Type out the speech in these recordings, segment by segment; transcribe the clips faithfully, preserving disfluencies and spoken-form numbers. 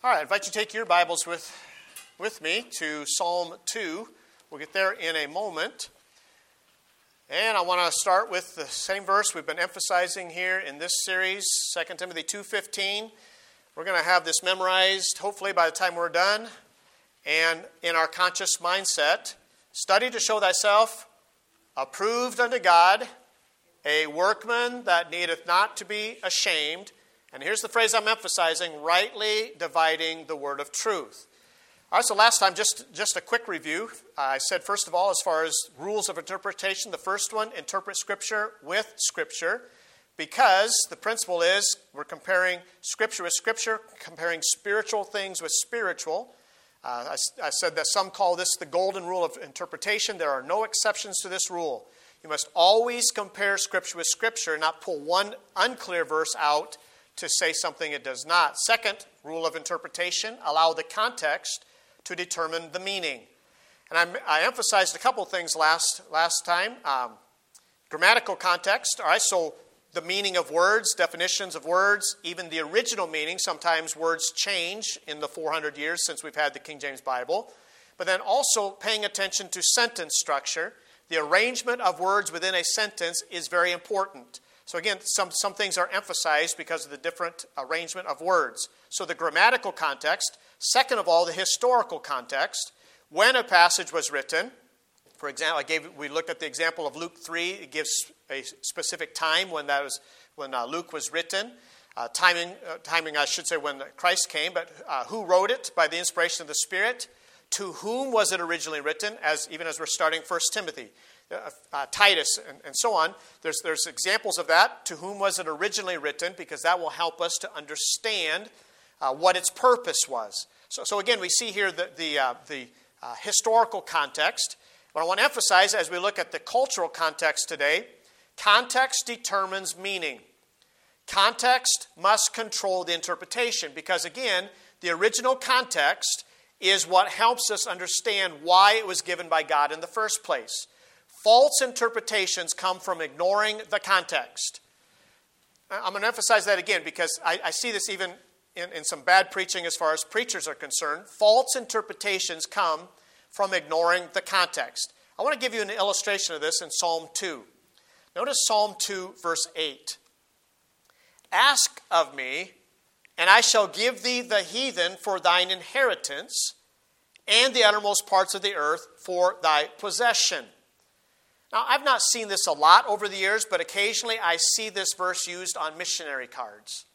All right, I invite you to take your Bibles with, with me to Psalm two. We'll get there in a moment. And I want to start with the same verse we've been emphasizing here in this series, Second Timothy two fifteen. We're going to have this memorized, hopefully, by the time we're done. And in our conscious mindset, study to show thyself approved unto God, a workman that needeth not to be ashamed. And here's the phrase I'm emphasizing, rightly dividing the word of truth. All right, so last time, just, just a quick review. I said, first of all, as far as rules of interpretation, the first one, interpret Scripture with Scripture, because the principle is we're comparing Scripture with Scripture, comparing spiritual things with spiritual. Uh, I, I said that some call this the golden rule of interpretation. There are no exceptions to this rule. You must always compare Scripture with Scripture, not pull one unclear verse out to say something it does not. Second rule of interpretation, allow the context to determine the meaning. And I, I emphasized a couple things last, last time. Um, grammatical context, all right, so the meaning of words, definitions of words, even the original meaning. Sometimes words change in the four hundred years since we've had the King James Bible. But then also paying attention to sentence structure. The arrangement of words within a sentence is very important. So again, some, some things are emphasized because of the different arrangement of words. So the grammatical context. Second of all, the historical context. When a passage was written, for example, I gave we looked at the example of Luke three. It gives a specific time when that was when uh, Luke was written. Uh, timing, uh, timing, I should say, when Christ came. But uh, who wrote it by the inspiration of the Spirit? To whom was it originally written? As even as we're starting First Timothy. Uh, uh, Titus, and, and so on. There's, there's examples of that. To whom was it originally written? Because that will help us to understand uh, what its purpose was. So, so again, we see here the, the, uh, the uh, historical context. What I want to emphasize as we look at the cultural context today, context determines meaning. Context must control the interpretation because, again, the original context is what helps us understand why it was given by God in the first place. False interpretations come from ignoring the context. I'm going to emphasize that again because I, I see this even in, in some bad preaching as far as preachers are concerned. False interpretations come from ignoring the context. I want to give you an illustration of this in Psalm two. Notice Psalm two, verse eight. Ask of me, and I shall give thee the heathen for thine inheritance, and the uttermost parts of the earth for thy possession. Now, I've not seen this a lot over the years, but occasionally I see this verse used on missionary cards.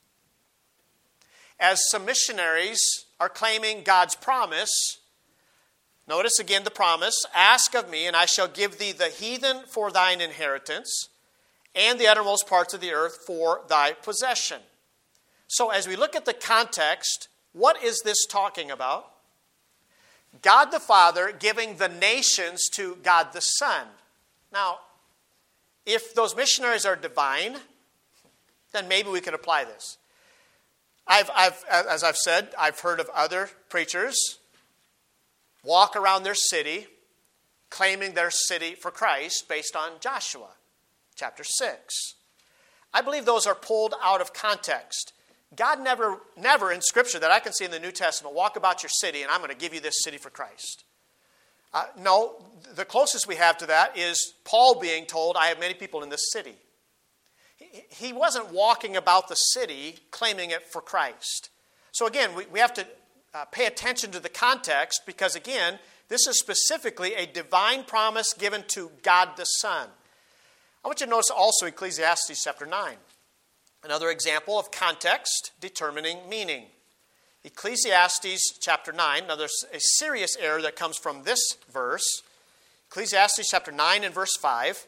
As some missionaries are claiming God's promise, notice again the promise, ask of me, and I shall give thee the heathen for thine inheritance, and the uttermost parts of the earth for thy possession. So as we look at the context, what is this talking about? God the Father giving the nations to God the Son. Now, if those missionaries are divine, then maybe we could apply this. I've, I've, as I've said, I've heard of other preachers walk around their city claiming their city for Christ based on Joshua chapter six. I believe those are pulled out of context. God never, never in Scripture that I can see in the New Testament, walk about your city and I'm going to give you this city for Christ. Uh, no, the closest we have to that is Paul being told, I have many people in this city. He, he wasn't walking about the city claiming it for Christ. So again, we, we have to uh, pay attention to the context because again, this is specifically a divine promise given to God the Son. I want you to notice also Ecclesiastes chapter nine. Another example of context determining meaning. Ecclesiastes chapter nine. Now there's a serious error that comes from this verse. Ecclesiastes chapter nine and verse five.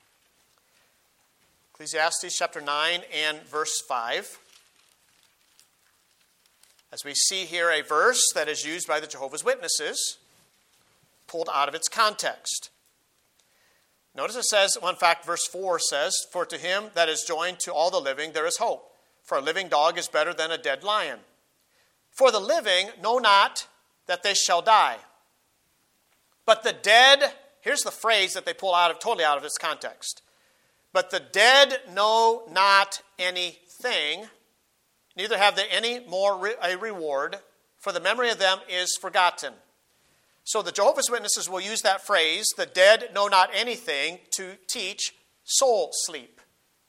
Ecclesiastes chapter nine and verse five. As we see here a verse that is used by the Jehovah's Witnesses, pulled out of its context. Notice it says, well, in fact, verse four says, for to him that is joined to all the living there is hope. For a living dog is better than a dead lion. For the living know not that they shall die. But the dead, here's the phrase that they pull out of totally out of its context. But the dead know not anything, neither have they any more re- a reward, for the memory of them is forgotten. So the Jehovah's Witnesses will use that phrase, the dead know not anything, to teach soul sleep.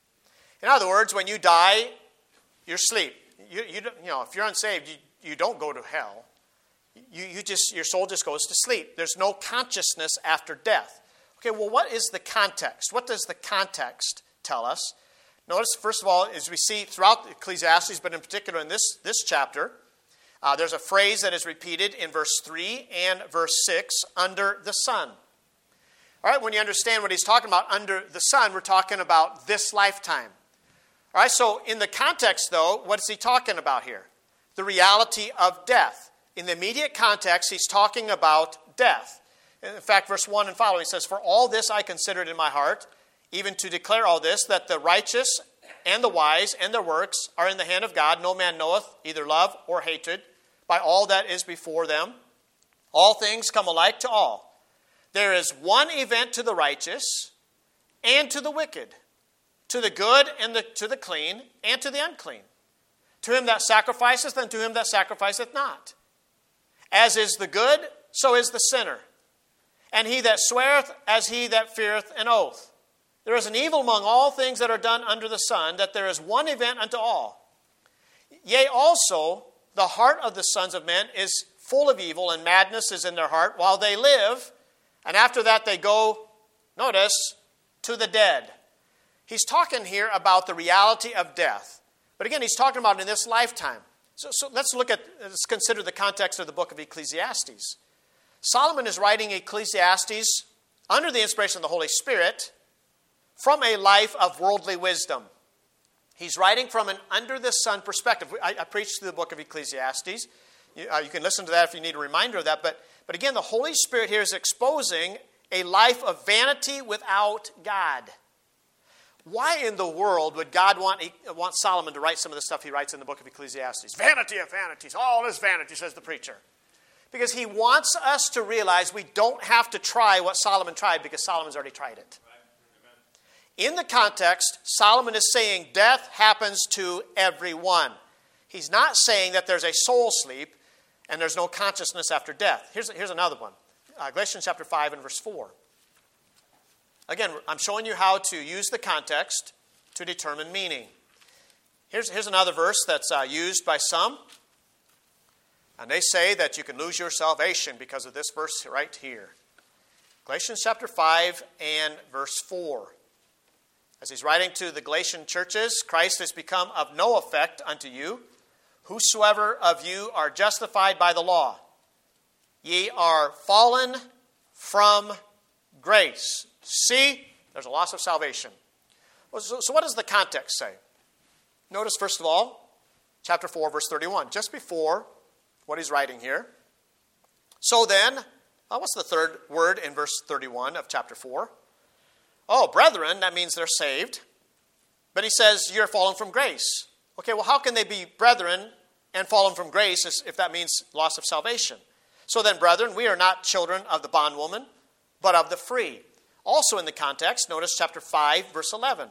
In other words, when you die, you're asleep. You, you, you know, if you're unsaved, you, you don't go to hell. You, you just, your soul just goes to sleep. There's no consciousness after death. Okay, well, what is the context? What does the context tell us? Notice, first of all, as we see throughout Ecclesiastes, but in particular in this, this chapter, uh, there's a phrase that is repeated in verse three and verse six, under the sun. All right, when you understand what he's talking about, under the sun, we're talking about this lifetime. All right, so in the context, though, what is he talking about here? The reality of death. In the immediate context, he's talking about death. In fact, verse one and following says, "For all this I considered in my heart, even to declare all this, that the righteous and the wise and their works are in the hand of God. No man knoweth either love or hatred by all that is before them. All things come alike to all. There is one event to the righteous and to the wicked, to the good and the, to the clean and to the unclean. To him that sacrificeth and to him that sacrificeth not. As is the good, so is the sinner. And he that sweareth, as he that feareth an oath. There is an evil among all things that are done under the sun, that there is one event unto all. Yea, also, the heart of the sons of men is full of evil, and madness is in their heart, while they live, and after that they go, notice, to the dead." He's talking here about the reality of death. But again, he's talking about in this lifetime. So, so let's look at, let's consider the context of the book of Ecclesiastes. Solomon is writing Ecclesiastes under the inspiration of the Holy Spirit from a life of worldly wisdom. He's writing from an under-the-sun perspective. I, I preached through the book of Ecclesiastes. You, uh, you can listen to that if you need a reminder of that. But, but again, the Holy Spirit here is exposing a life of vanity without God. Why in the world would God want, want Solomon to write some of the stuff he writes in the book of Ecclesiastes? Vanity of vanities. All is vanity, says the preacher. Because he wants us to realize we don't have to try what Solomon tried, because Solomon's already tried it. In the context, Solomon is saying death happens to everyone. He's not saying that there's a soul sleep and there's no consciousness after death. Here's, here's another one. Uh, Galatians chapter five and verse four. Again, I'm showing you how to use the context to determine meaning. Here's, here's another verse that's uh, used by some. And they say that you can lose your salvation because of this verse right here. Galatians chapter five and verse four. As he's writing to the Galatian churches, Christ has become of no effect unto you. Whosoever of you are justified by the law, ye are fallen from grace. See, there's a loss of salvation. So, so what does the context say? Notice, first of all, chapter four, verse thirty-one, just before what he's writing here. So then, well, what's the third word in verse thirty-one of chapter four? Oh, brethren, that means they're saved. But he says, you're fallen from grace. Okay, well, how can they be brethren and fallen from grace if that means loss of salvation? So then, brethren, we are not children of the bondwoman, but of the free. Also in the context, notice chapter five, verse eleven.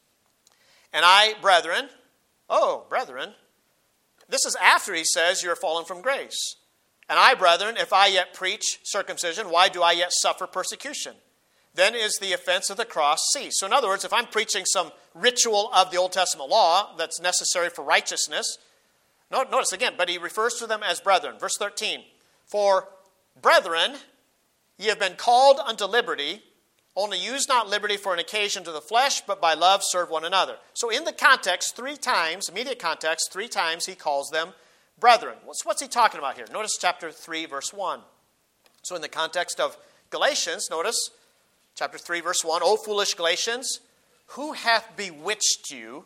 And I, brethren, oh, brethren, this is after he says you're fallen from grace. And I, brethren, if I yet preach circumcision, why do I yet suffer persecution? Then is the offense of the cross ceased. So in other words, if I'm preaching some ritual of the Old Testament law that's necessary for righteousness, notice again, but he refers to them as brethren. Verse thirteen, for brethren, ye have been called unto liberty, only use not liberty for an occasion to the flesh, but by love serve one another. So in the context, three times, immediate context, three times he calls them brethren. What's, what's he talking about here? Notice chapter three, verse one. So in the context of Galatians, notice chapter three, verse one, O foolish Galatians, who hath bewitched you,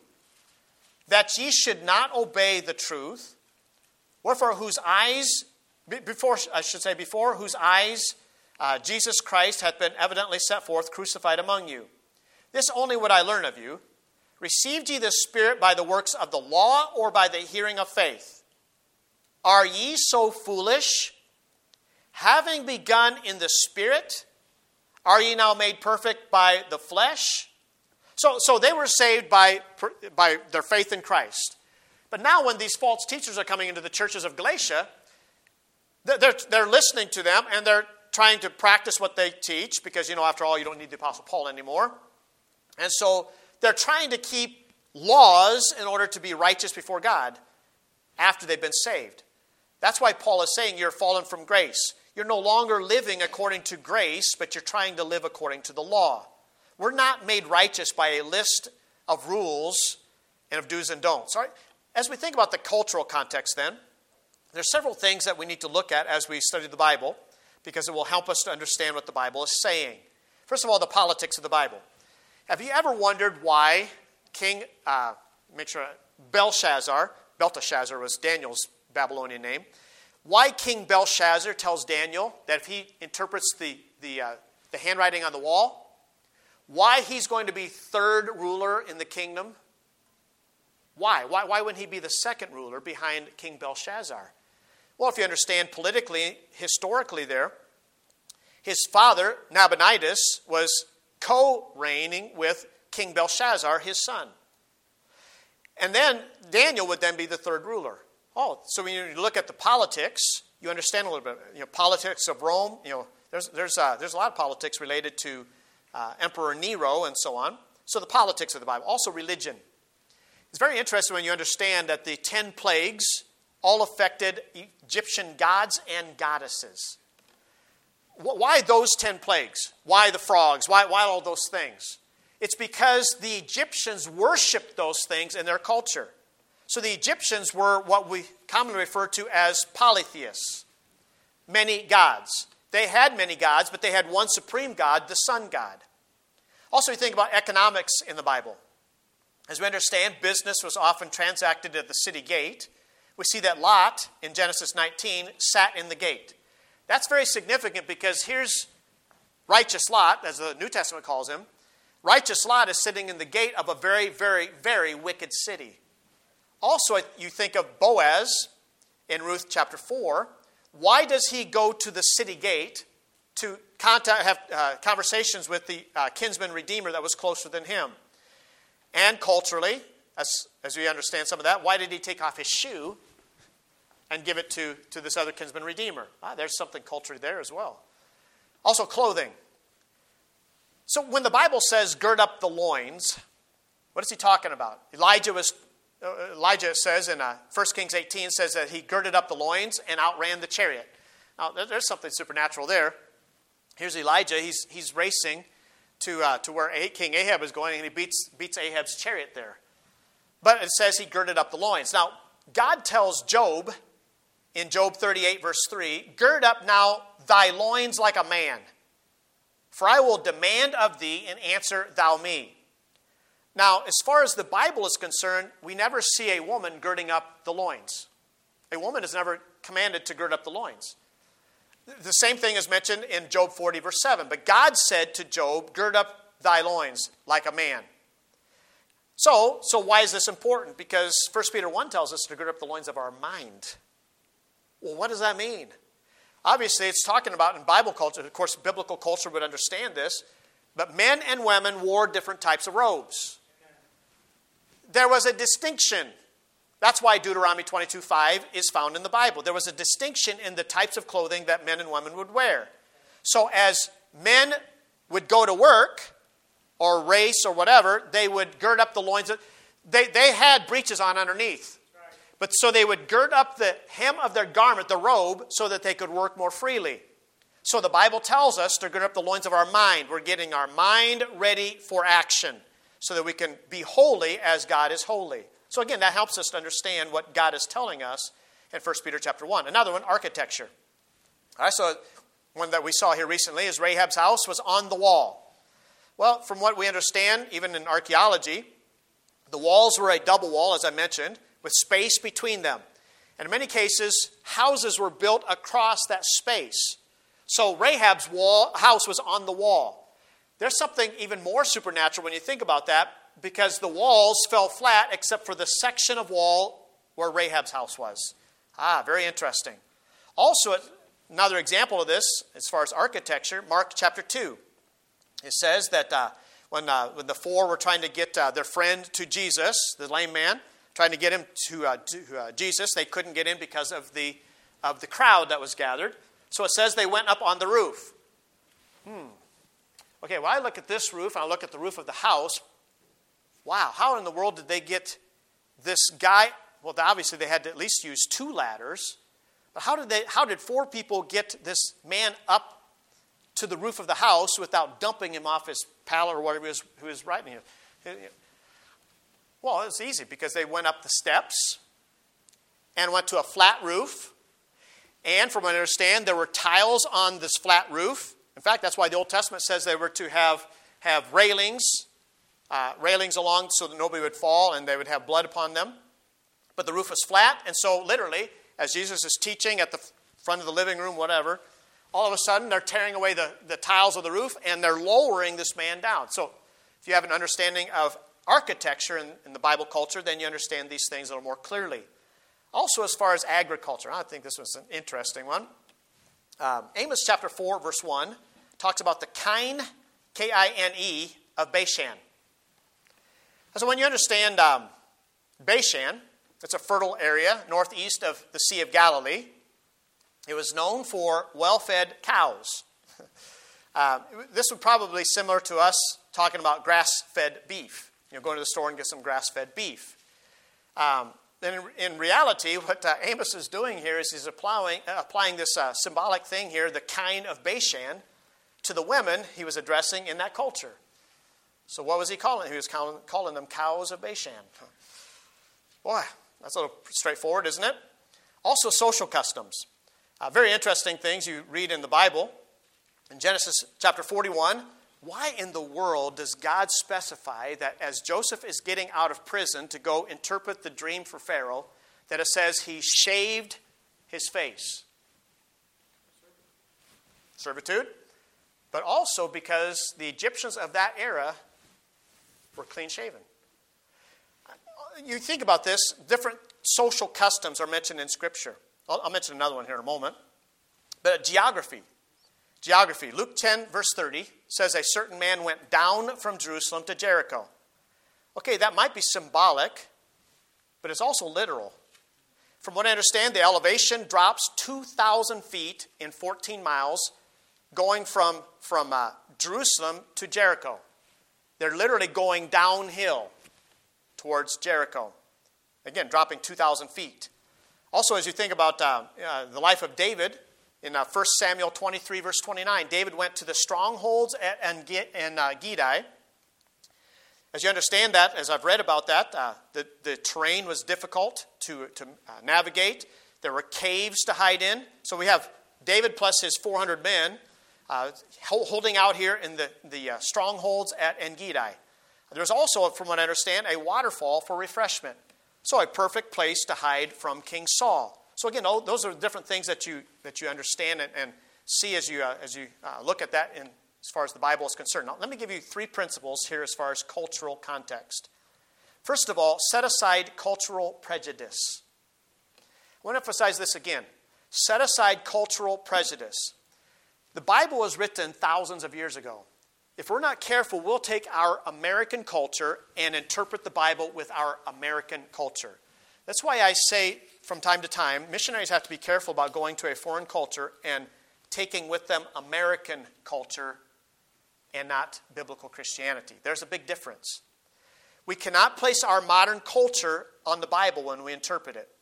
that ye should not obey the truth? Wherefore whose eyes, before I should say, before whose eyes uh, Jesus Christ hath been evidently set forth, crucified among you. This only would I learn of you. Received ye the Spirit by the works of the law, or by the hearing of faith? Are ye so foolish? Having begun in the Spirit, are ye now made perfect by the flesh? So, so they were saved by, by their faith in Christ. But now when these false teachers are coming into the churches of Galatia, they're, they're listening to them, and they're trying to practice what they teach, because, you know, after all, you don't need the Apostle Paul anymore. And so they're trying to keep laws in order to be righteous before God after they've been saved. That's why Paul is saying you're fallen from grace. You're no longer living according to grace, but you're trying to live according to the law. We're not made righteous by a list of rules and of do's and don'ts. All right? As we think about the cultural context then, there's several things that we need to look at as we study the Bible, because it will help us to understand what the Bible is saying. First of all, the politics of the Bible. Have you ever wondered why King, uh, make sure, Belshazzar, Belteshazzar was Daniel's Babylonian name, why King Belshazzar tells Daniel that if he interprets the, the, uh, the handwriting on the wall, why he's going to be third ruler in the kingdom? Why? Why, why wouldn't he be the second ruler behind King Belshazzar? Well, if you understand politically, historically there, his father, Nabonidus, was co-reigning with King Belshazzar, his son. And then Daniel would then be the third ruler. Oh, so when you look at the politics, you understand a little bit. You know, politics of Rome. You know, there's there's uh, there's a lot of politics related to uh, Emperor Nero and so on. So the politics of the Bible, also religion. It's very interesting when you understand that the ten plagues all affected Egyptian gods and goddesses. Why those ten plagues? Why the frogs? Why why all those things? It's because the Egyptians worshipped those things in their culture. So the Egyptians were what we commonly refer to as polytheists, many gods. They had many gods, but they had one supreme God, the sun god. Also, you think about economics in the Bible. As we understand, business was often transacted at the city gate. We see that Lot, in Genesis nineteen, sat in the gate. That's very significant because here's righteous Lot, as the New Testament calls him. Righteous Lot is sitting in the gate of a very, very, very wicked city. Also, you think of Boaz in Ruth chapter four. Why does he go to the city gate to contact, have uh, conversations with the uh, kinsman redeemer that was closer than him? And culturally, as, as we understand some of that, why did he take off his shoe and give it to, to this other kinsman redeemer? Ah, there's something culturally there as well. Also, clothing. So when the Bible says gird up the loins, what is he talking about? Elijah was Elijah says in uh, First Kings eighteen, says that he girded up the loins and outran the chariot. Now, there's something supernatural there. Here's Elijah. He's he's racing to uh, to where King Ahab is going, and he beats beats Ahab's chariot there. But it says he girded up the loins. Now, God tells Job in Job thirty-eight, verse three, gird up now thy loins like a man, for I will demand of thee, and answer thou me. Now, as far as the Bible is concerned, we never see a woman girding up the loins. A woman is never commanded to gird up the loins. The same thing is mentioned in Job forty, verse seven. But God said to Job, gird up thy loins like a man. So, so why is this important? Because First Peter one tells us to gird up the loins of our mind. Well, what does that mean? Obviously, it's talking about in Bible culture. Of course, biblical culture would understand this. But men and women wore different types of robes. There was a distinction. That's why Deuteronomy twenty-two five is found in the Bible. There was a distinction in the types of clothing that men and women would wear. So as men would go to work or race or whatever, they would gird up the loins. They, they had breeches on underneath. But so they would gird up the hem of their garment, the robe, so that they could work more freely. So the Bible tells us to gird up the loins of our mind. We're getting our mind ready for action so that we can be holy as God is holy. So again, that helps us to understand what God is telling us in First Peter chapter one. Another one, architecture. All right, so one that we saw here recently is Rahab's house was on the wall. Well, from what we understand, even in archaeology, the walls were a double wall, as I mentioned, with space between them. And in many cases, houses were built across that space. So Rahab's wall, house was on the wall. There's something even more supernatural when you think about that, because the walls fell flat except for the section of wall where Rahab's house was. Ah, very interesting. Also, another example of this, as far as architecture, Mark chapter two. It says that uh, when, uh, when the four were trying to get uh, their friend to Jesus, the lame man, trying to get him to, uh, to uh, Jesus, they couldn't get in because of the of the crowd that was gathered. So it says they went up on the roof. Hmm. Okay, well, I look at this roof, and I look at the roof of the house. Wow, how in the world did they get this guy? Well, obviously they had to at least use two ladders. But how did they? How did four people get this man up to the roof of the house without dumping him off his pallet or whatever he was, who was riding him? Well, it's easy because they went up the steps and went to a flat roof. And from what I understand, there were tiles on this flat roof. In fact, that's why the Old Testament says they were to have, have railings, uh, railings along so that nobody would fall and they would have blood upon them. But the roof was flat, and so literally, as Jesus is teaching at the front of the living room, whatever, all of a sudden they're tearing away the, the tiles of the roof and they're lowering this man down. So if you have an understanding of architecture in, in the Bible culture, then you understand these things a little more clearly. Also, as far as agriculture, I think this was an interesting one. Um, Amos chapter four, verse one, talks about the kine, K I N E, of Bashan. So when you understand um, Bashan, it's a fertile area northeast of the Sea of Galilee. It was known for well-fed cows. uh, this would probably be similar to us talking about grass-fed beef. You know, going to the store and get some grass-fed beef. Um, and in, in reality, what uh, Amos is doing here is he's applying, uh, applying this uh, symbolic thing here, the kine of Bashan, to the women he was addressing in that culture. So what was he calling? He was calling, calling them cows of Bashan. Boy, that's a little straightforward, isn't it? Also, social customs. Uh, very interesting things you read in the Bible. In Genesis chapter forty-one, why in the world does God specify that as Joseph is getting out of prison to go interpret the dream for Pharaoh, that it says he shaved his face? Servitude. But also because the Egyptians of that era were clean-shaven. You think about this, different social customs are mentioned in Scripture. I'll, I'll mention another one here in a moment. But geography. Geography. Luke ten, verse thirty, says a certain man went down from Jerusalem to Jericho. Okay, that might be symbolic, but it's also literal. From what I understand, the elevation drops two thousand feet in fourteen miles, going from, from uh, Jerusalem to Jericho. They're literally going downhill towards Jericho. Again, dropping two thousand feet. Also, as you think about uh, uh, the life of David, in uh, First Samuel twenty-three, verse twenty-nine, David went to the strongholds at, and, and uh, Gedi. As you understand that, as I've read about that, uh, the, the terrain was difficult to, to uh, navigate. There were caves to hide in. So we have David plus his four hundred men uh, holding out here in the, the uh, strongholds at En-Gedi. There's also, from what I understand, a waterfall for refreshment. So a perfect place to hide from King Saul. So again, those are different things that you that you understand and, and see as you uh, as you uh, look at that in as far as the Bible is concerned. Now, let me give you three principles here as far as cultural context. First of all, set aside cultural prejudice. I want to emphasize this again. Set aside cultural prejudice. The Bible was written thousands of years ago. If we're not careful, we'll take our American culture and interpret the Bible with our American culture. That's why I say from time to time, missionaries have to be careful about going to a foreign culture and taking with them American culture and not biblical Christianity. There's a big difference. We cannot place our modern culture on the Bible when we interpret it.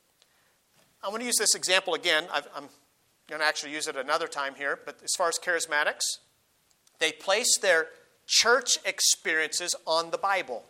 I want to use this example again. I've, I'm going to actually use it another time here, but as far as charismatics, they place their church experiences on the Bible.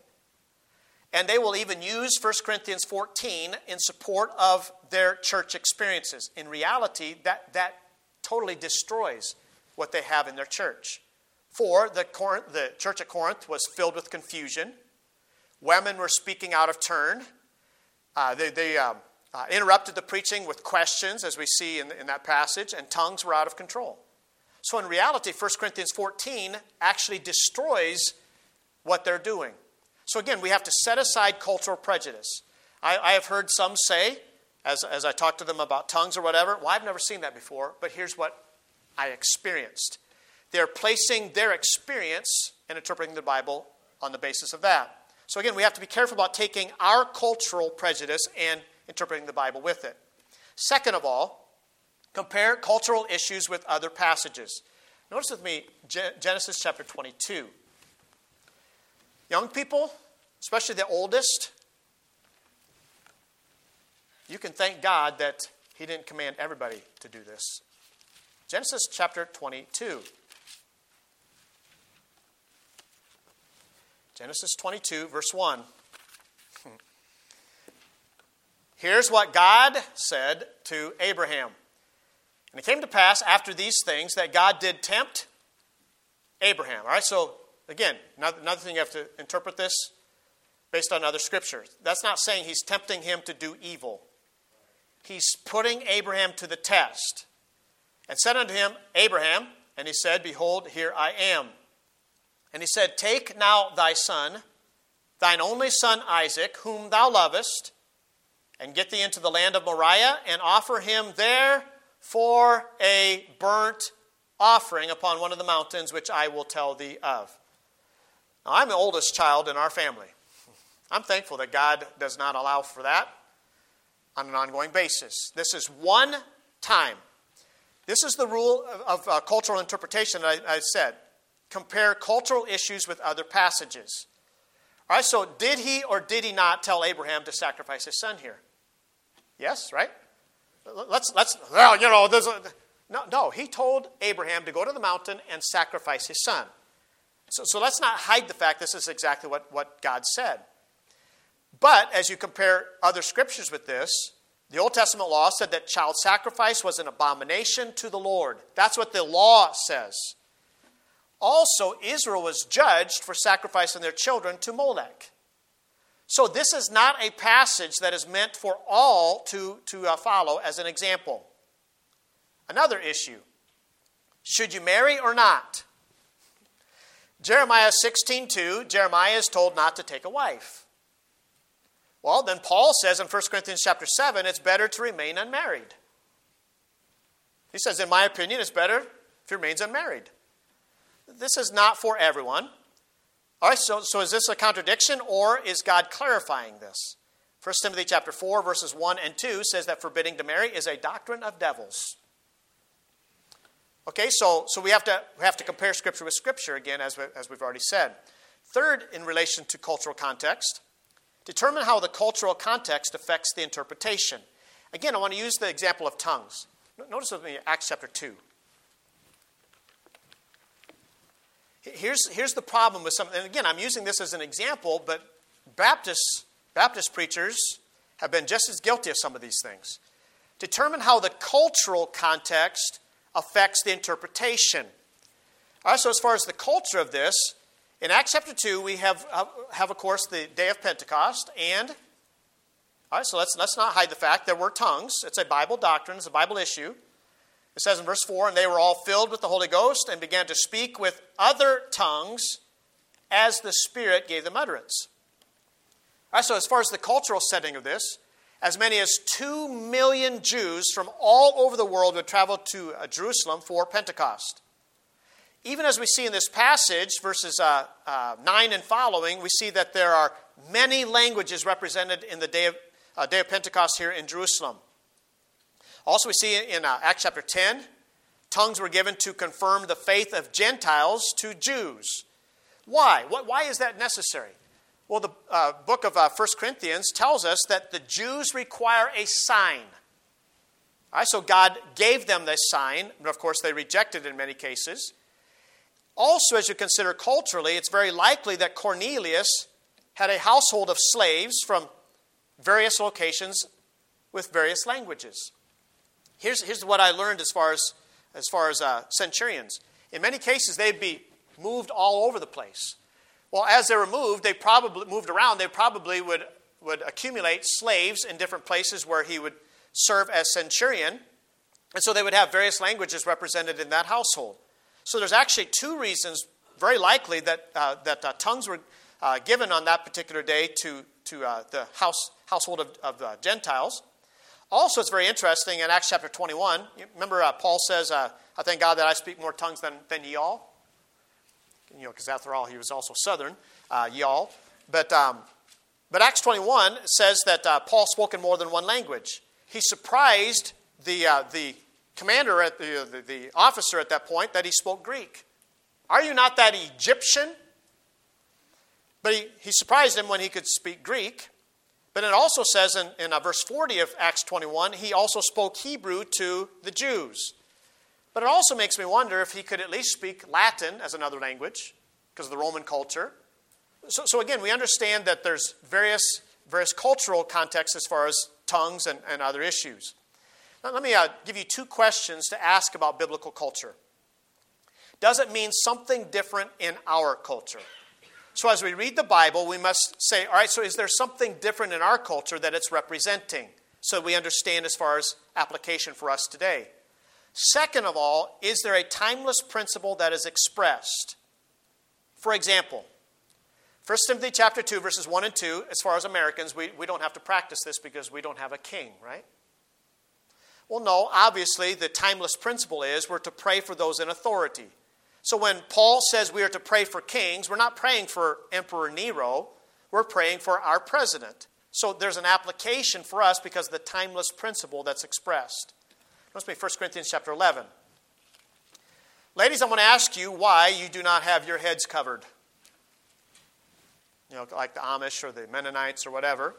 And they will even use First Corinthians fourteen in support of their church experiences. In reality, that, that totally destroys what they have in their church. For the, Corinth, the church at Corinth was filled with confusion. Women were speaking out of turn. Uh, they they um, uh, interrupted the preaching with questions, as we see in, in that passage, and tongues were out of control. So in reality, First Corinthians fourteen actually destroys what they're doing. So again, we have to set aside cultural prejudice. I, I have heard some say, as, as I talk to them about tongues or whatever, well, I've never seen that before, but here's what I experienced. They're placing their experience and interpreting the Bible on the basis of that. So again, we have to be careful about taking our cultural prejudice and interpreting the Bible with it. Second of all, Compare cultural issues with other passages. Notice with me Genesis chapter twenty-two. Young people, especially the oldest, you can thank God that he didn't command everybody to do this. Genesis chapter twenty-two. Genesis twenty-two, verse one. Here's what God said to Abraham. And it came to pass after these things that God did tempt Abraham. All right, so again, another thing you have to interpret this based on other scriptures. That's not saying he's tempting him to do evil. He's putting Abraham to the test. And said unto him, Abraham, and he said, Behold, here I am. And he said, Take now thy son, thine only son Isaac, whom thou lovest, and get thee into the land of Moriah, and offer him there for a burnt offering upon one of the mountains which I will tell thee of. Now, I'm the oldest child in our family. I'm thankful that God does not allow for that on an ongoing basis. This is one time. This is the rule of, of uh, cultural interpretation that I, I said. Compare cultural issues with other passages. All right, so did he or did he not tell Abraham to sacrifice his son here? Yes, right? Let's, let's, well, you know, there's a, no, no, he told Abraham to go to the mountain and sacrifice his son. So, so let's not hide the fact this is exactly what, what God said. But as you compare other scriptures with this, the Old Testament law said that child sacrifice was an abomination to the Lord. That's what the law says. Also, Israel was judged for sacrificing their children to Molech. So this is not a passage that is meant for all to, to uh, follow as an example. Another issue. Should you marry or not? Jeremiah sixteen two, Jeremiah is told not to take a wife. Well, then Paul says in First Corinthians chapter seven, it's better to remain unmarried. He says, in my opinion, it's better if he remains unmarried. This is not for everyone. All right, so, so is this a contradiction, or is God clarifying this? First Timothy chapter four, verses one and two says that forbidding to marry is a doctrine of devils. Okay, so, so we have to we have to compare Scripture with Scripture again, as, we, as we've already said. Third, in relation to cultural context, determine how the cultural context affects the interpretation. Again, I want to use the example of tongues. Notice with me Acts chapter two. Here's, here's the problem with some, and again, I'm using this as an example, but Baptist, Baptist preachers have been just as guilty of some of these things. Determine how the cultural context affects the interpretation. All right, so as far as the culture of this, in Acts chapter two, we have, have of course, the day of Pentecost, and, all right, so let's, let's not hide the fact there were tongues. It's a Bible doctrine, it's a Bible issue. It says in verse four, and they were all filled with the Holy Ghost and began to speak with other tongues as the Spirit gave them utterance. All right, so as far as the cultural setting of this, as many as two million Jews from all over the world would travel to uh, Jerusalem for Pentecost. Even as we see in this passage, verses uh, uh, nine and following, we see that there are many languages represented in the day of, uh, day of Pentecost here in Jerusalem. Also, we see in uh, Acts chapter ten, tongues were given to confirm the faith of Gentiles to Jews. Why? What, why is that necessary? Well, the uh, book of uh, First Corinthians tells us that the Jews require a sign. All right, so God gave them this sign, but of course they rejected it in many cases. Also, as you consider culturally, it's very likely that Cornelius had a household of slaves from various locations with various languages. Here's, here's what I learned as far as, as, far as uh, centurions. In many cases, they'd be moved all over the place. Well, as they were moved, they probably moved around. They probably would, would accumulate slaves in different places where he would serve as centurion. And so they would have various languages represented in that household. So there's actually two reasons, very likely, that, uh, that uh, tongues were uh, given on that particular day to, to uh, the house, household of, of uh, Gentiles. Also, it's very interesting in Acts chapter twenty-one. You remember uh, Paul says, uh, I thank God that I speak more tongues than, than ye all. You know, because after all, he was also Southern, uh, ye all. But, um, but Acts twenty-one says that uh, Paul spoke in more than one language. He surprised the, uh, the commander, at the, the, the officer at that point, that he spoke Greek. Are you not that Egyptian? But he, he surprised him when he could speak Greek. But it also says in, in uh, verse forty of Acts twenty-one, he also spoke Hebrew to the Jews. But it also makes me wonder if he could at least speak Latin as another language because of the Roman culture. So, so again, we understand that there's various, various cultural contexts as far as tongues and, and other issues. Now, let me uh, give you two questions to ask about biblical culture. Does it mean something different in our culture? So as we read the Bible, we must say, all right, so is there something different in our culture that it's representing? So we understand as far as application for us today. Second of all, is there a timeless principle that is expressed? For example, First Timothy chapter two, verses one and two, as far as Americans, we, we don't have to practice this because we don't have a king, right? Well, no, obviously the timeless principle is we're to pray for those in authority. So when Paul says we are to pray for kings, we're not praying for Emperor Nero. We're praying for our president. So there's an application for us because of the timeless principle that's expressed. Let's be First Corinthians chapter eleven. Ladies, I'm going to ask you why you do not have your heads covered. You know, like the Amish or the Mennonites or whatever.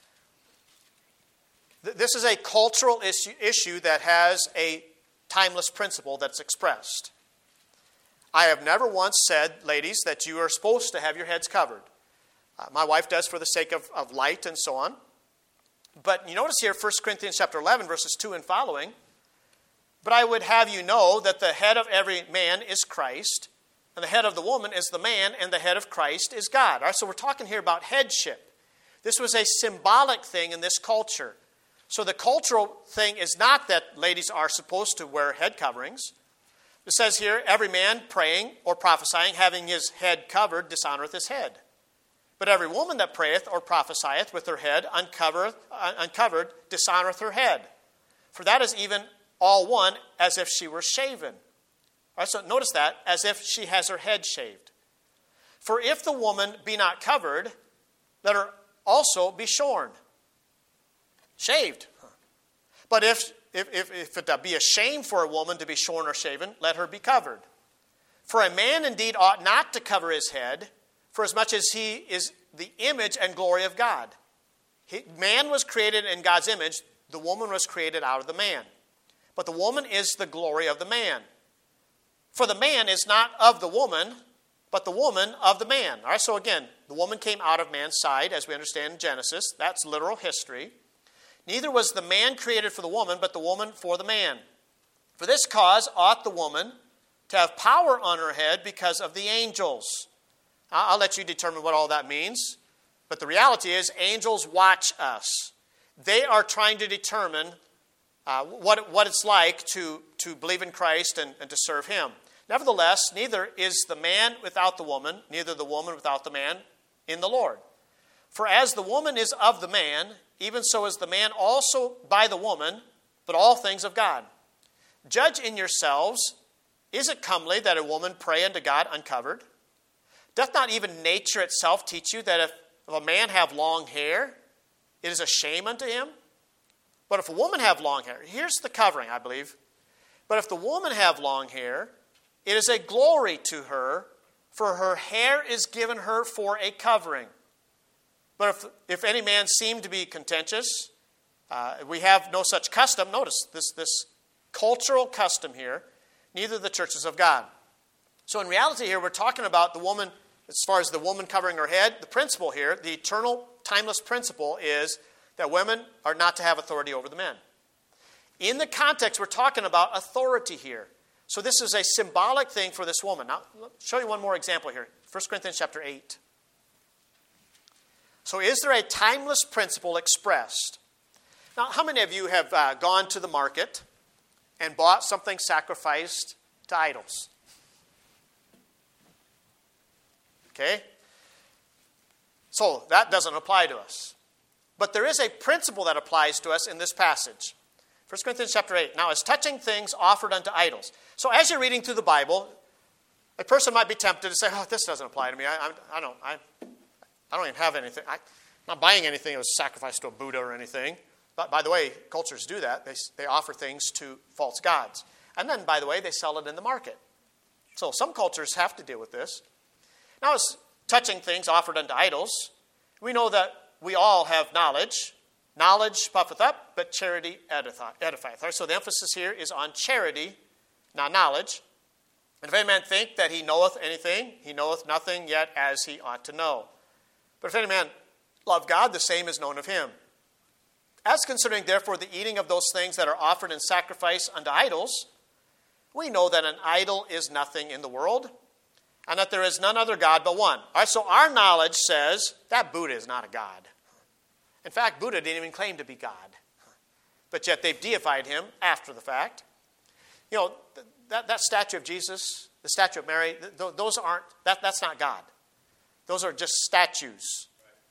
This is a cultural issue, issue that has a timeless principle that's expressed. I have never once said, ladies, that you are supposed to have your heads covered. Uh, my wife does for the sake of, of light and so on. But you notice here, First Corinthians chapter eleven, verses two and following. But I would have you know that the head of every man is Christ, and the head of the woman is the man, and the head of Christ is God. All right, so we're talking here about headship. This was a symbolic thing in this culture. So the cultural thing is not that ladies are supposed to wear head coverings. It says here, every man praying or prophesying, having his head covered, dishonoreth his head. But every woman that prayeth or prophesieth with her head uncovered, uncovered dishonoreth her head. For that is even all one, as if she were shaven. All right, so notice that, as if she has her head shaved. For if the woman be not covered, let her also be shorn. Shaved. But if If, if, if it be a shame for a woman to be shorn or shaven, let her be covered. For a man indeed ought not to cover his head, for as much as he is the image and glory of God. He, man was created in God's image. The woman was created out of the man. But the woman is the glory of the man. For the man is not of the woman, but the woman of the man. All right, so again, the woman came out of man's side, as we understand in Genesis. That's literal history. Neither was the man created for the woman, but the woman for the man. For this cause ought the woman to have power on her head because of the angels. I'll let you determine what all that means. But the reality is, angels watch us. They are trying to determine uh, what, what it's like to, to believe in Christ and, and to serve Him. Nevertheless, neither is the man without the woman, neither the woman without the man in the Lord. For as the woman is of the man, even so is the man also by the woman, but all things of God. Judge in yourselves, is it comely that a woman pray unto God uncovered? Doth not even nature itself teach you that if, if a man have long hair, it is a shame unto him? But if a woman have long hair, here's the covering, I believe. But if the woman have long hair, it is a glory to her, for her hair is given her for a covering. But if, if any man seem to be contentious, uh, we have no such custom. Notice this, this cultural custom here, neither the churches of God. So in reality here, we're talking about the woman, as far as the woman covering her head. The principle here, the eternal, timeless principle is that women are not to have authority over the men. In the context, we're talking about authority here. So this is a symbolic thing for this woman. Now, let me show you one more example here. First Corinthians chapter eight. So is there a timeless principle expressed? Now, how many of you have uh, gone to the market and bought something sacrificed to idols? Okay? So that doesn't apply to us. But there is a principle that applies to us in this passage. First Corinthians chapter eight. Now, as touching things offered unto idols. So as you're reading through the Bible, a person might be tempted to say, oh, this doesn't apply to me. I, I, I don't I, I don't even have anything. I, I'm not buying anything that was sacrificed to a Buddha or anything. But by the way, cultures do that. They, they offer things to false gods. And then, by the way, they sell it in the market. So some cultures have to deal with this. Now, as touching things offered unto idols, we know that we all have knowledge. Knowledge puffeth up, but charity edifieth. Right, so the emphasis here is on charity, not knowledge. And if any man think that he knoweth anything, he knoweth nothing yet as he ought to know. But if any man love God, the same is known of him. As concerning, therefore, the eating of those things that are offered in sacrifice unto idols, we know that an idol is nothing in the world, and that there is none other God but one. All right, so our knowledge says that Buddha is not a god. In fact, Buddha didn't even claim to be God. But yet they've deified him after the fact. You know, that, that statue of Jesus, the statue of Mary, th- those aren't, that, that's not God. Those are just statues.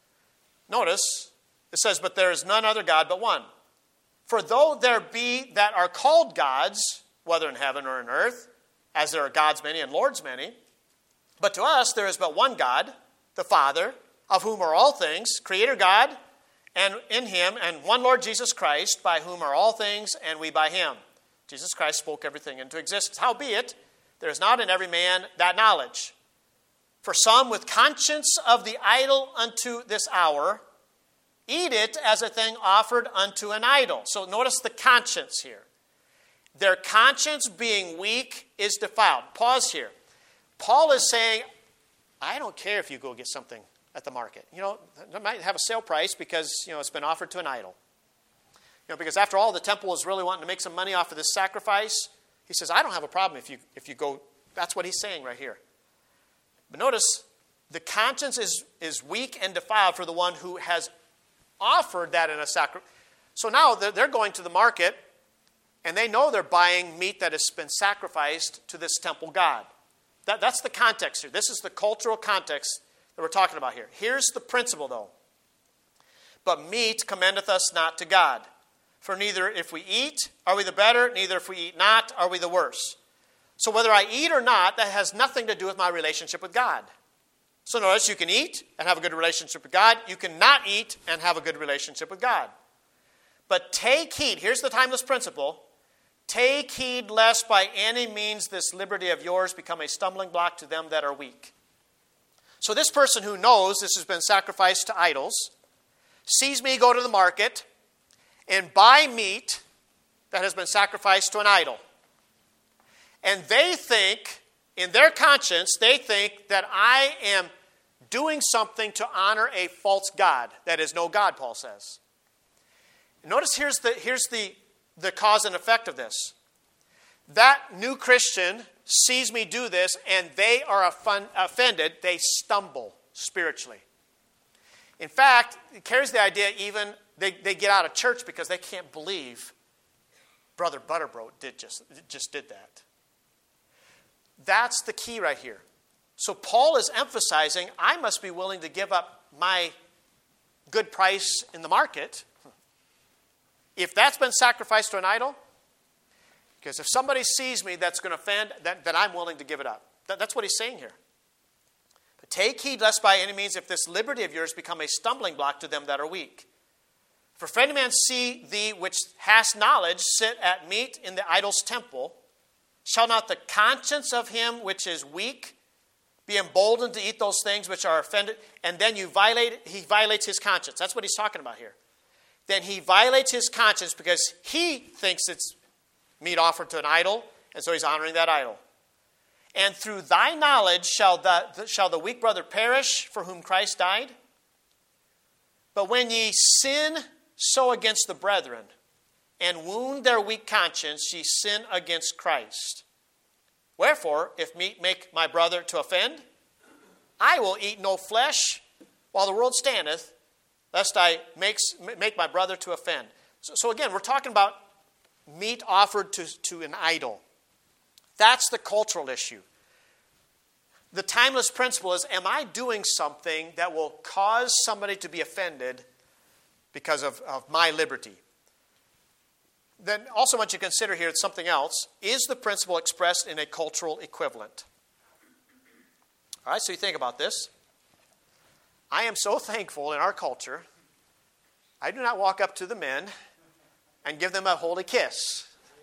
Notice, it says, but there is none other God but one. For though there be that are called gods, whether in heaven or in earth, as there are gods many and lords many, but to us there is but one God, the Father, of whom are all things, Creator God, and in him, and one Lord Jesus Christ, by whom are all things, and we by him. Jesus Christ spoke everything into existence. Howbeit, there is not in every man that knowledge. For some with conscience of the idol unto this hour, eat it as a thing offered unto an idol. So notice the conscience here. Their conscience being weak is defiled. Pause here. Paul is saying, I don't care if you go get something at the market. You know, it might have a sale price because, you know, it's been offered to an idol. You know, because after all, the temple is really wanting to make some money off of this sacrifice. He says, I don't have a problem if you if you go. That's what he's saying right here. But notice, the conscience is, is weak and defiled for the one who has offered that in a sacrifice. So now they're, they're going to the market, and they know they're buying meat that has been sacrificed to this temple god. That, that's the context here. This is the cultural context that we're talking about here. Here's the principle, though. But meat commendeth us not to God. For neither if we eat are we the better, neither if we eat not are we the worse. So whether I eat or not, that has nothing to do with my relationship with God. So notice, you can eat and have a good relationship with God. You can not eat and have a good relationship with God. But take heed. Here's the timeless principle. Take heed lest by any means this liberty of yours become a stumbling block to them that are weak. So this person who knows this has been sacrificed to idols sees me go to the market and buy meat that has been sacrificed to an idol. And they think, in their conscience, they think that I am doing something to honor a false god. That is no God, Paul says. Notice here's the, here's the, the cause and effect of this. That new Christian sees me do this, and they are offended. They stumble spiritually. In fact, it carries the idea even they, they get out of church because they can't believe Brother Butterbroat did just, just did that. That's the key right here. So Paul is emphasizing, I must be willing to give up my good price in the market if that's been sacrificed to an idol. Because if somebody sees me that's going to offend, then, then I'm willing to give it up. That, that's what he's saying here. But take heed lest by any means if this liberty of yours become a stumbling block to them that are weak. For if any man see thee which hast knowledge sit at meat in the idol's temple, shall not the conscience of him which is weak be emboldened to eat those things which are offended? And then you violate, he violates his conscience. That's what he's talking about here. Then he violates his conscience because he thinks it's meat offered to an idol, and so he's honoring that idol. And through thy knowledge shall the, shall the weak brother perish for whom Christ died? But when ye sin so against the brethren, and wound their weak conscience, ye sin against Christ. Wherefore, if meat make my brother to offend, I will eat no flesh while the world standeth, lest I makes, make my brother to offend. So, so again, we're talking about meat offered to, to an idol. That's the cultural issue. The timeless principle is, am I doing something that will cause somebody to be offended because of, of my liberty? Then also I want you to consider here something else. Is the principle expressed in a cultural equivalent? All right, so you think about this. I am so thankful in our culture. I do not walk up to the men and give them a holy kiss.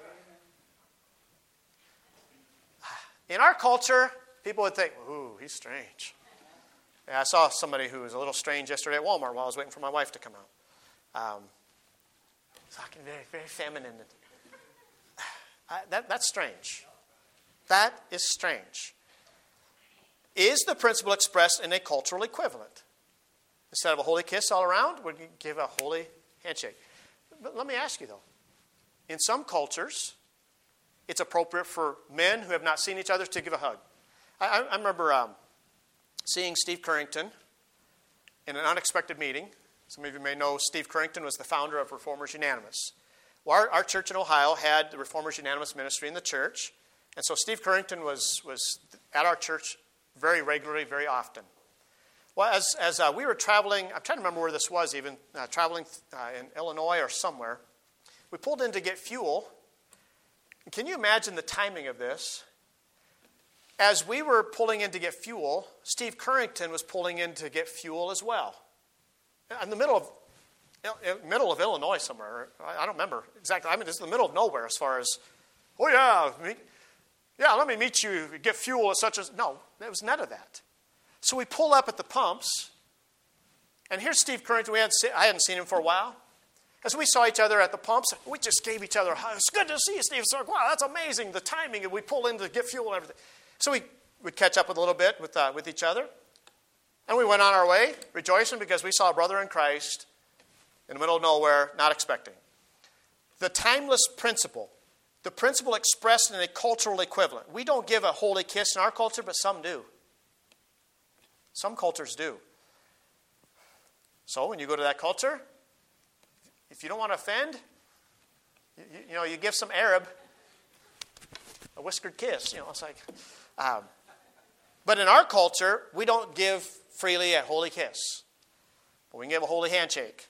In our culture, people would think, ooh, he's strange. Yeah, I saw somebody who was a little strange yesterday at Walmart while I was waiting for my wife to come out. Um, talking very, very feminine. Uh, that, that's strange. That is strange. Is the principle expressed in a cultural equivalent? Instead of a holy kiss all around, we give a holy handshake. But let me ask you, though. In some cultures, it's appropriate for men who have not seen each other to give a hug. I, I remember um, seeing Steve Currington in an unexpected meeting. Some of you may know Steve Currington was the founder of Reformers Unanimous. Well, our, our church in Ohio had the Reformers Unanimous ministry in the church. And so Steve Currington was, was at our church very regularly, very often. Well, as, as uh, we were traveling, I'm trying to remember where this was even, uh, traveling uh, in Illinois or somewhere, we pulled in to get fuel. And can you imagine the timing of this? As we were pulling in to get fuel, Steve Currington was pulling in to get fuel as well. In the middle of middle of Illinois somewhere. I don't remember exactly. I mean, it's in the middle of nowhere as far as, oh, yeah, meet, yeah, let me meet you, get fuel as such as. No, there was none of that. So we pull up at the pumps, and here's Steve Currington. We hadn't see, I hadn't seen him for a while. As we saw each other at the pumps, we just gave each other a hug. It's good to see you, Steve. So, wow, that's amazing, the timing. And we pull in to get fuel and everything. So we would catch up with a little bit with, uh, with each other. And we went on our way, rejoicing because we saw a brother in Christ in the middle of nowhere, not expecting. The timeless principle, the principle expressed in a cultural equivalent. We don't give a holy kiss in our culture, but some do. Some cultures do. So when you go to that culture, if you don't want to offend, you, you know, you give some Arab a whiskered kiss. You know, it's like, um, but in our culture, we don't give freely a holy kiss, but we can give a holy handshake.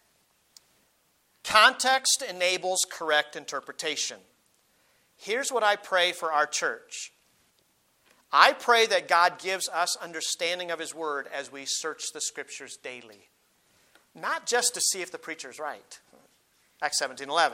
Context enables correct interpretation. Here's what I pray for our church. I pray that God gives us understanding of His Word as we search the Scriptures daily. Not just to see if the preacher is right. Acts seventeen eleven.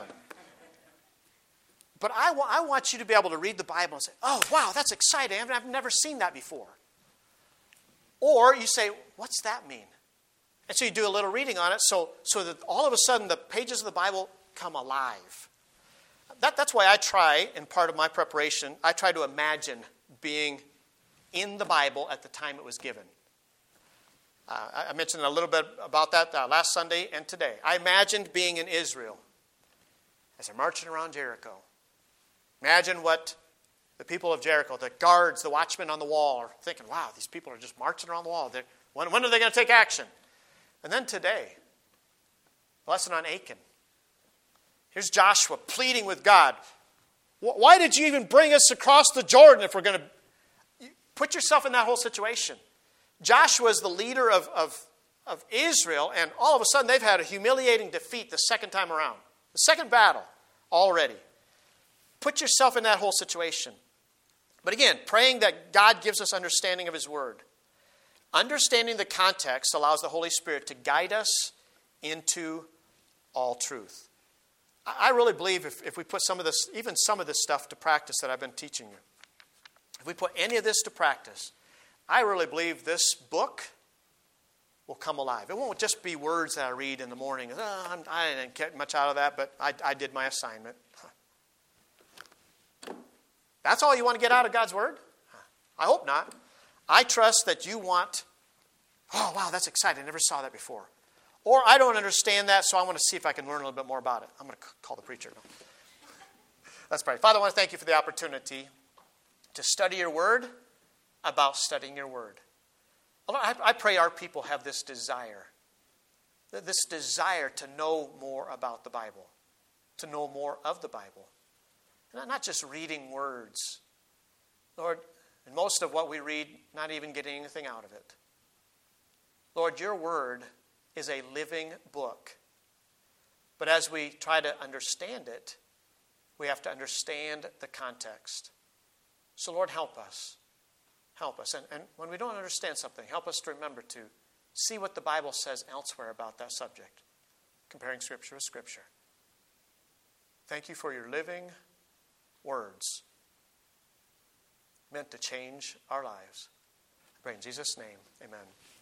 But I, wa- I want you to be able to read the Bible and say, oh, wow, that's exciting. I've, I've never seen that before. Or you say, what's that mean? And so you do a little reading on it so, so that all of a sudden the pages of the Bible come alive. That, that's why I try, in part of my preparation, I try to imagine being in the Bible at the time it was given. Uh, I mentioned a little bit about that uh, last Sunday and today. I imagined being in Israel as they're marching around Jericho. Imagine what the people of Jericho, the guards, the watchmen on the wall are thinking, wow, these people are just marching around the wall. They're, when, when are they going to take action? And then today, lesson on Achan. Here's Joshua pleading with God. Why did you even bring us across the Jordan if we're going to... Put yourself in that whole situation. Joshua is the leader of, of, of Israel, and all of a sudden they've had a humiliating defeat the second time around. The second battle already. Put yourself in that whole situation. But again, praying that God gives us understanding of His Word. Understanding the context allows the Holy Spirit to guide us into all truth. I really believe if, if we put some of this, even some of this stuff to practice that I've been teaching you, if we put any of this to practice, I really believe this book will come alive. It won't just be words that I read in the morning. Oh, I'm, I didn't get much out of that, but I, I did my assignment. Huh. That's all you want to get out of God's Word? Huh. I hope not. I trust that you want, oh, wow, that's exciting. I never saw that before. Or I don't understand that, so I want to see if I can learn a little bit more about it. I'm going to call the preacher. Let's pray. Father, I want to thank you for the opportunity to study your Word about studying your Word. Lord, I, I pray our people have this desire, this desire to know more about the Bible, to know more of the Bible. And not just reading words. Lord, and most of what we read, not even getting anything out of it. Lord, your Word is a living book. But as we try to understand it, we have to understand the context. So Lord, help us. Help us. And, and when we don't understand something, help us to remember to see what the Bible says elsewhere about that subject, comparing Scripture with Scripture. Thank you for your living words meant to change our lives. I pray in Jesus' name, amen.